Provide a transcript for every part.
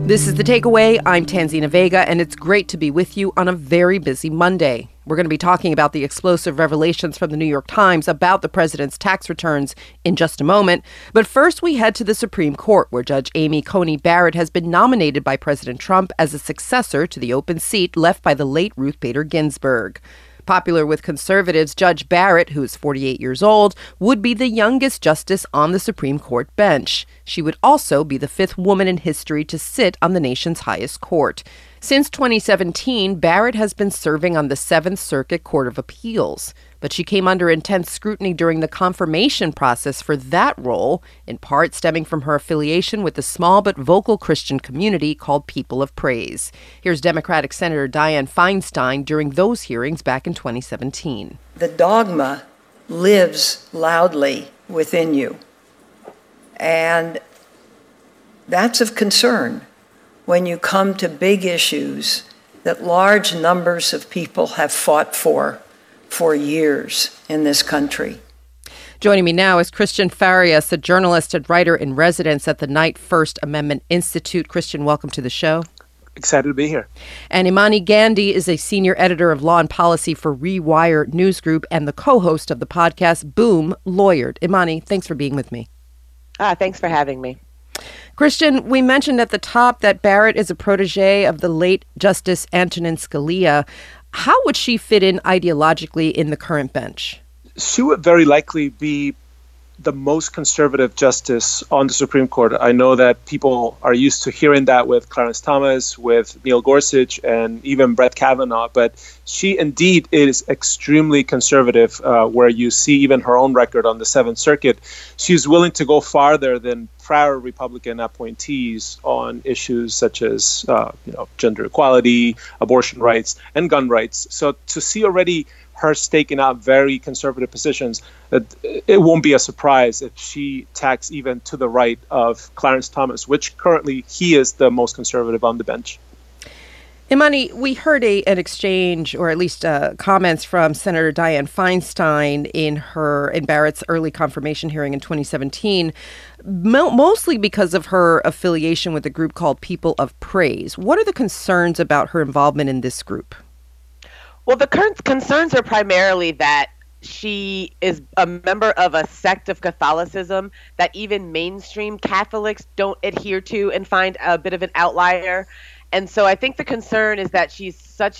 This is The Takeaway. I'm Tanzina Vega, and it's great to be with you on a very busy Monday. We're going to be talking about the explosive revelations from the New York Times about the president's tax returns in just a moment. But first, we head to the Supreme Court, where Judge Amy Coney Barrett has been nominated by President Trump as a successor to the open seat left by the late Ruth Bader Ginsburg. Popular with conservatives, Judge Barrett, who is 48 years old, would be the youngest justice on the Supreme Court bench. She would also be the fifth woman in history to sit on the nation's highest court. Since 2017, Barrett has been serving on the Seventh Circuit Court of Appeals, but she came under intense scrutiny during the confirmation process for that role, in part stemming from her affiliation with the small but vocal Christian community called People of Praise. Here's Democratic Senator Dianne Feinstein during those hearings back in 2017. The dogma lives loudly within you, and that's of concern when you come to big issues that large numbers of people have fought for years in this country. Joining me now is Christian Farias, a journalist and writer in residence at the Knight First Amendment Institute. Christian, welcome to the show. Excited to be here. And Imani Gandy is a senior editor of law and policy for Rewire News Group and the co-host of the podcast Boom Lawyered. Imani, thanks for being with me. Thanks for having me. Christian, we mentioned at the top that Barrett is a protege of the late Justice Antonin Scalia. How would she fit in ideologically in the current bench? She would very likely be the most conservative justice on the Supreme Court. I know that people are used to hearing that with Clarence Thomas, with Neil Gorsuch, and even Brett Kavanaugh, but she indeed is extremely conservative, where you see even her own record on the Seventh Circuit. She's willing to go farther than prior Republican appointees on issues such as gender equality, abortion rights, and gun rights. So to see already her staking out very conservative positions, it won't be a surprise if she tacks even to the right of Clarence Thomas, which currently he is the most conservative on the bench. Imani, we heard an exchange, or at least comments from Senator Dianne Feinstein in Barrett's early confirmation hearing in 2017, mostly because of her affiliation with a group called People of Praise. What are the concerns about her involvement in this group? Well, the current concerns are primarily that she is a member of a sect of Catholicism that even mainstream Catholics don't adhere to and find a bit of an outlier. And so I think the concern is that she's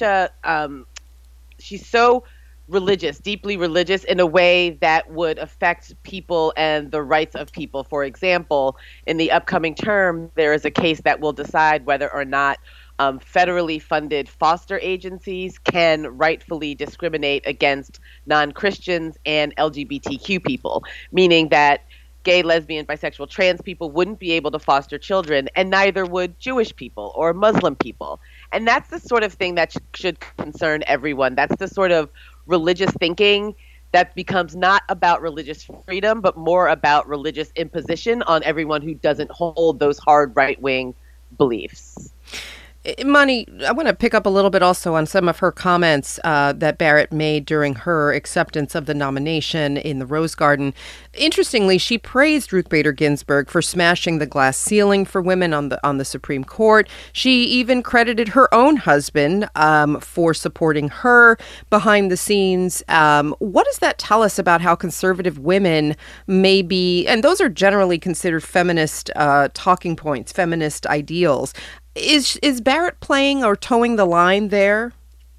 so religious, deeply religious, in a way that would affect people and the rights of people. For example, in the upcoming term, there is a case that will decide whether or not federally funded foster agencies can rightfully discriminate against non-Christians and LGBTQ people, meaning that gay, lesbian, bisexual, trans people wouldn't be able to foster children, and neither would Jewish people or Muslim people. And that's the sort of thing that should concern everyone. That's the sort of religious thinking that becomes not about religious freedom, but more about religious imposition on everyone who doesn't hold those hard right-wing beliefs. Imani, I want to pick up a little bit also on some of her comments that Barrett made during her acceptance of the nomination in the Rose Garden. Interestingly, she praised Ruth Bader Ginsburg for smashing the glass ceiling for women on the Supreme Court. She even credited her own husband for supporting her behind the scenes. What does that tell us about how conservative women may be? And those are generally considered feminist talking points, feminist ideals. Is Barrett playing or towing the line there?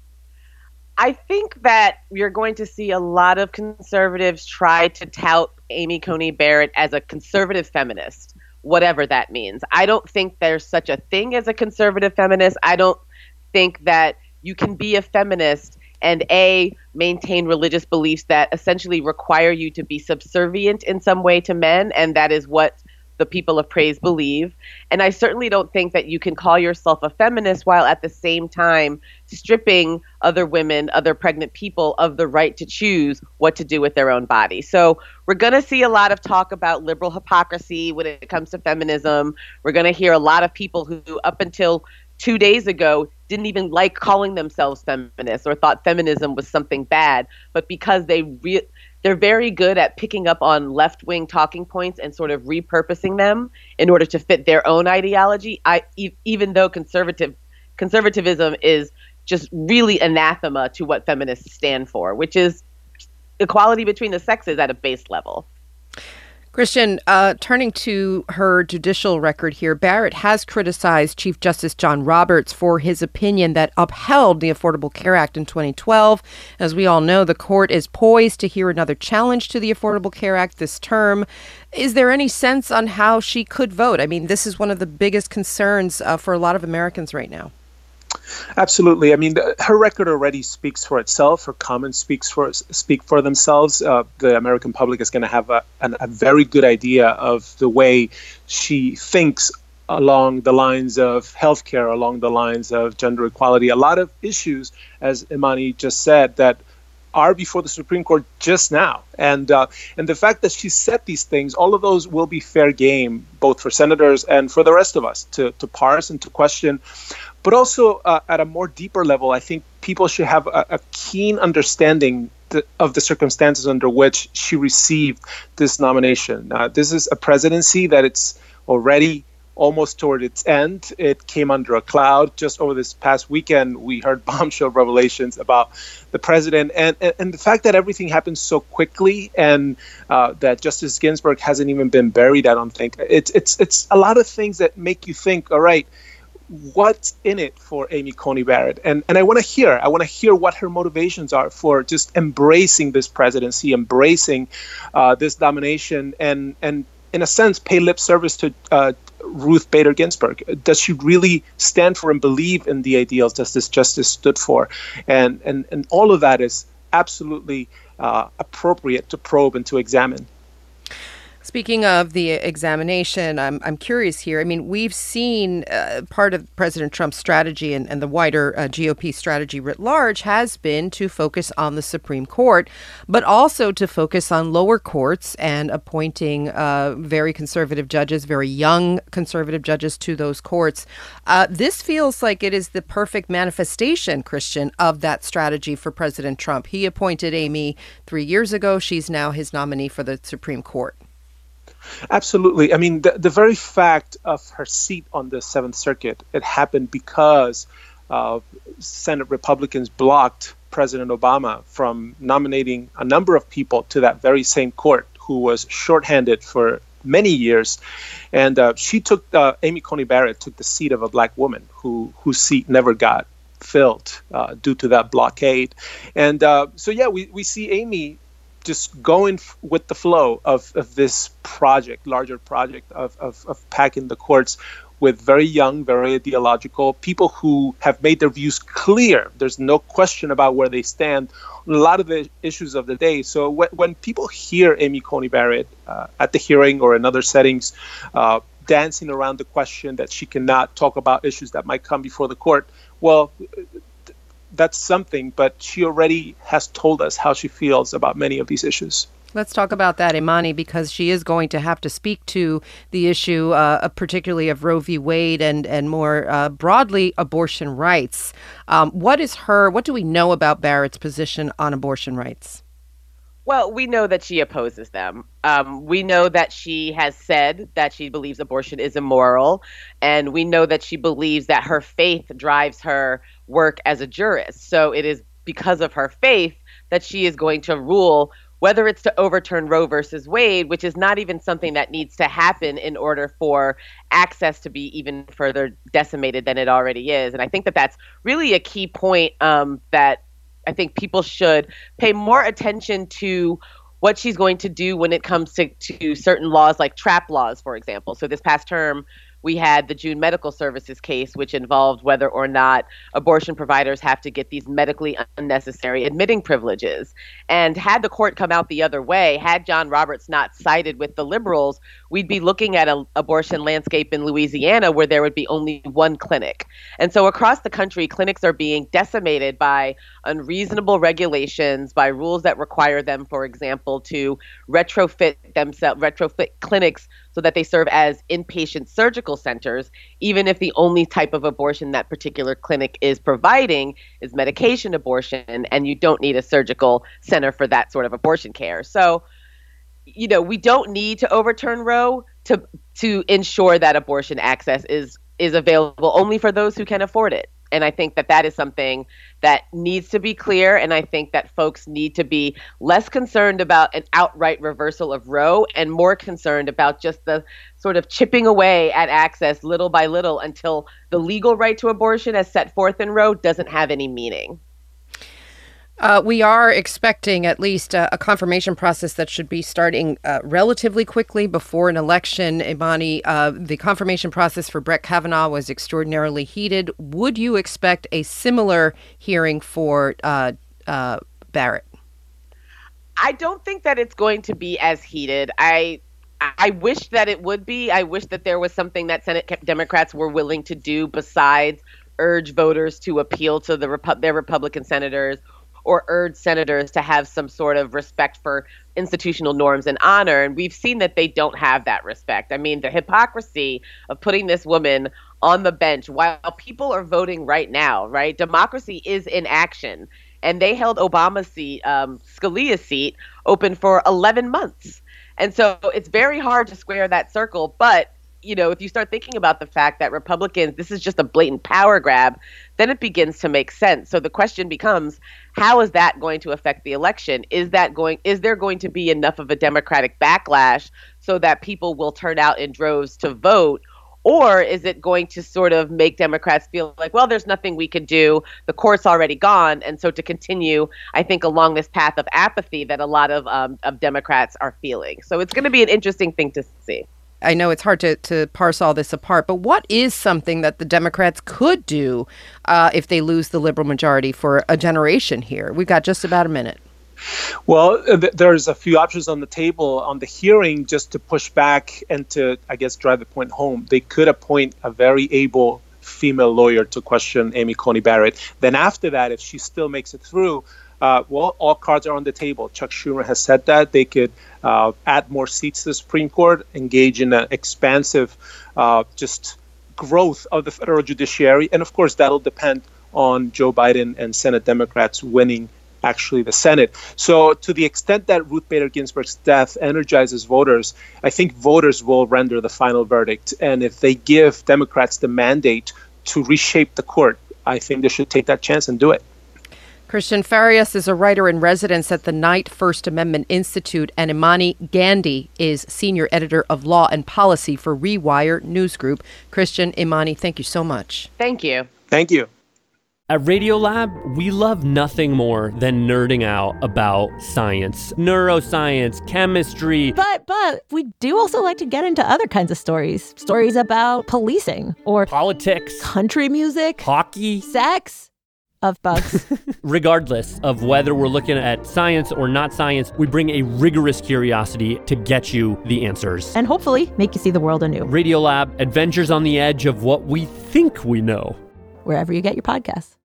I think that you're going to see a lot of conservatives try to tout Amy Coney Barrett as a conservative feminist, whatever that means. I don't think there's such a thing as a conservative feminist. I don't think that you can be a feminist and maintain religious beliefs that essentially require you to be subservient in some way to men, and that is what the People of Praise believe. And I certainly don't think that you can call yourself a feminist while at the same time stripping other women, other pregnant people of the right to choose what to do with their own body. So we're going to see a lot of talk about liberal hypocrisy when it comes to feminism. We're going to hear a lot of people who up until 2 days ago didn't even like calling themselves feminists or thought feminism was something bad, but because they they're very good at picking up on left-wing talking points and sort of repurposing them in order to fit their own ideology. Even though conservatism is just really anathema to what feminists stand for, which is equality between the sexes at a base level. Christian, turning to her judicial record here, Barrett has criticized Chief Justice John Roberts for his opinion that upheld the Affordable Care Act in 2012. As we all know, the court is poised to hear another challenge to the Affordable Care Act this term. Is there any sense on how she could vote? I mean, this is one of the biggest concerns for a lot of Americans right now. Absolutely. I mean, her record already speaks for itself. Her comments speak for themselves. The American public is going to have a very good idea of the way she thinks along the lines of healthcare, along the lines of gender equality. A lot of issues, as Imani just said, that are before the Supreme Court just now. And the fact that she said these things, all of those will be fair game, both for senators and for the rest of us to parse and to question. But also at a more deeper level, I think people should have a keen understanding of the circumstances under which she received this nomination. This is a presidency that it's already almost toward its end. It came under a cloud. Just over this past weekend, we heard bombshell revelations about the president and the fact that everything happened so quickly and that Justice Ginsburg hasn't even been buried, I don't think. It's a lot of things that make you think, all right, what's in it for Amy Coney Barrett? And I want to hear what her motivations are for just embracing this presidency, embracing this nomination, and in a sense, pay lip service to Ruth Bader Ginsburg. Does she really stand for and believe in the ideals that this justice stood for? And all of that is absolutely appropriate to probe and to examine. Speaking of the examination, I'm curious here. I mean, we've seen part of President Trump's strategy and the wider GOP strategy writ large has been to focus on the Supreme Court, but also to focus on lower courts and appointing very conservative judges, very young conservative judges to those courts. This feels like it is the perfect manifestation, Christian, of that strategy for President Trump. He appointed Amy 3 years ago. She's now his nominee for the Supreme Court. Absolutely. I mean, the very fact of her seat on the Seventh Circuit, it happened because Senate Republicans blocked President Obama from nominating a number of people to that very same court who was shorthanded for many years. And Amy Coney Barrett took the seat of a black woman whose seat never got filled due to that blockade. And we see Amy just going with the flow of this larger project of packing the courts with very young, very ideological people who have made their views clear. There's no question about where they stand on a lot of the issues of the day. So when people hear Amy Coney Barrett at the hearing or in other settings dancing around the question that she cannot talk about issues that might come before the court, well, that's something, but she already has told us how she feels about many of these issues. Let's talk about that, Imani, because she is going to have to speak to the issue, particularly of Roe v. Wade and more broadly abortion rights. What do we know about Barrett's position on abortion rights? Well, we know that she opposes them. We know that she has said that she believes abortion is immoral, and we know that she believes that her faith drives her work as a jurist. So it is because of her faith that she is going to rule whether it's to overturn Roe versus Wade, which is not even something that needs to happen in order for access to be even further decimated than it already is. And I think that that's really a key point that I think people should pay more attention to what she's going to do when it comes to certain laws like TRAP laws, for example. So this past term, we had the June Medical Services case, which involved whether or not abortion providers have to get these medically unnecessary admitting privileges. And had the court come out the other way, had John Roberts not sided with the liberals, we'd be looking at an abortion landscape in Louisiana where there would be only one clinic. And so across the country, clinics are being decimated by unreasonable regulations, by rules that require them, for example, to retrofit clinics so that they serve as inpatient surgical surgical centers, even if the only type of abortion that particular clinic is providing is medication abortion, and you don't need a surgical center for that sort of abortion care. So, we don't need to overturn Roe to ensure that abortion access is available only for those who can afford it. And I think that is something that needs to be clear. And I think that folks need to be less concerned about an outright reversal of Roe and more concerned about just the sort of chipping away at access little by little until the legal right to abortion as set forth in Roe doesn't have any meaning. We are expecting at least a confirmation process that should be starting relatively quickly before an election. Imani, the confirmation process for Brett Kavanaugh was extraordinarily heated. Would you expect a similar hearing for Barrett? I don't think that it's going to be as heated. I wish that it would be. I wish that there was something that Senate Democrats were willing to do besides urge voters to appeal to their Republican senators, or urge senators to have some sort of respect for institutional norms and honor. And we've seen that they don't have that respect. I mean, the hypocrisy of putting this woman on the bench while people are voting right now, right? Democracy is in action. And they held Obama's seat, Scalia's seat, open for 11 months. And so it's very hard to square that circle. But if you start thinking about the fact that Republicans, this is just a blatant power grab, then it begins to make sense. So the question becomes, how is that going to affect the election? Is there going to be enough of a Democratic backlash so that people will turn out in droves to vote? Or is it going to sort of make Democrats feel like, well, there's nothing we could do, the court's already gone, and so to continue, I think, along this path of apathy that a lot of Democrats are feeling. So it's going to be an interesting thing to see. I know it's hard to parse all this apart, but what is something that the Democrats could do if they lose the liberal majority for a generation here? We've got just about a minute. Well, there's a few options on the table on the hearing just to push back and to, I guess, drive the point home. They could appoint a very able female lawyer to question Amy Coney Barrett. Then after that, if she still makes it through, all cards are on the table. Chuck Schumer has said that they could add more seats to the Supreme Court, engage in an expansive just growth of the federal judiciary. And of course, that'll depend on Joe Biden and Senate Democrats winning actually the Senate. So to the extent that Ruth Bader Ginsburg's death energizes voters, I think voters will render the final verdict. And if they give Democrats the mandate to reshape the court, I think they should take that chance and do it. Christian Farias is a writer in residence at the Knight First Amendment Institute, and Imani Gandy is senior editor of law and policy for Rewire News Group. Christian, Imani, thank you so much. Thank you. Thank you. At Radiolab, we love nothing more than nerding out about science, neuroscience, chemistry. But we do also like to get into other kinds of stories. Stories about policing or politics, country music, hockey, sex. Of bugs. Regardless of whether we're looking at science or not science, we bring a rigorous curiosity to get you the answers. And hopefully make you see the world anew. Radiolab, adventures on the edge of what we think we know. Wherever you get your podcasts.